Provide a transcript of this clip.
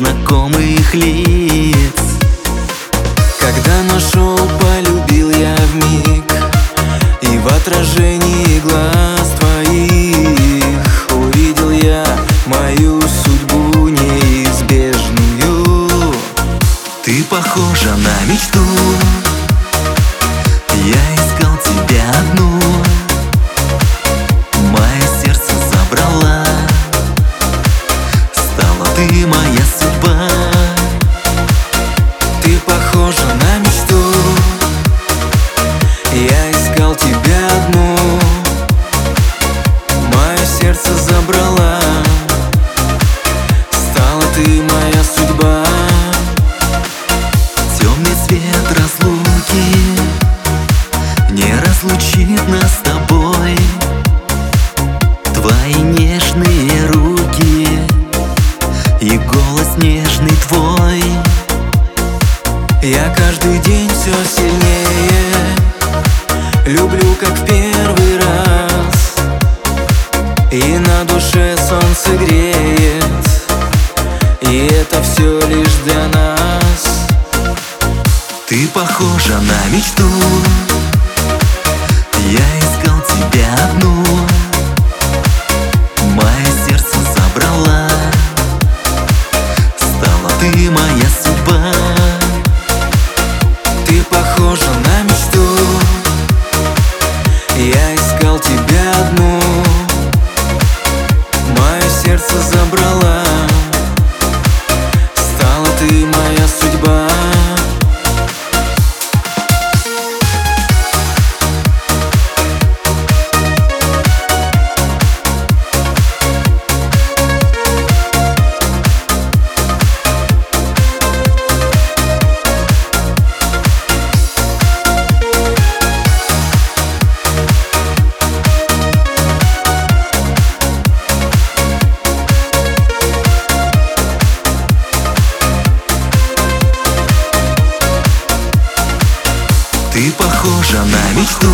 незнакомых лиц. Когда нашел, полюбил я вмиг, и в отражении глаз твоих увидел я мою судьбу неизбежную. Ты похожа на мечту, я искал тебя одну, мое сердце забрала, стала ты моя судьба. Ты похожа на мечту, я искал тебя одну, мое сердце забрала, стала ты моя судьба. Темный цвет разлуки не разлучит нас с тобой. Твои нежные руки и голос нежный твой. Я каждый день все сильнее люблю, как в первый раз, и на душе солнце греет, и это все лишь для нас. Ты похожа на мечту, я искал тебя одну, мое сердце забрала, стала ты моя судьба. Ты похожа на мечту, я искал тебя одну, мое сердце забрала, стала ты моя судьба. Ты похожа на мечту,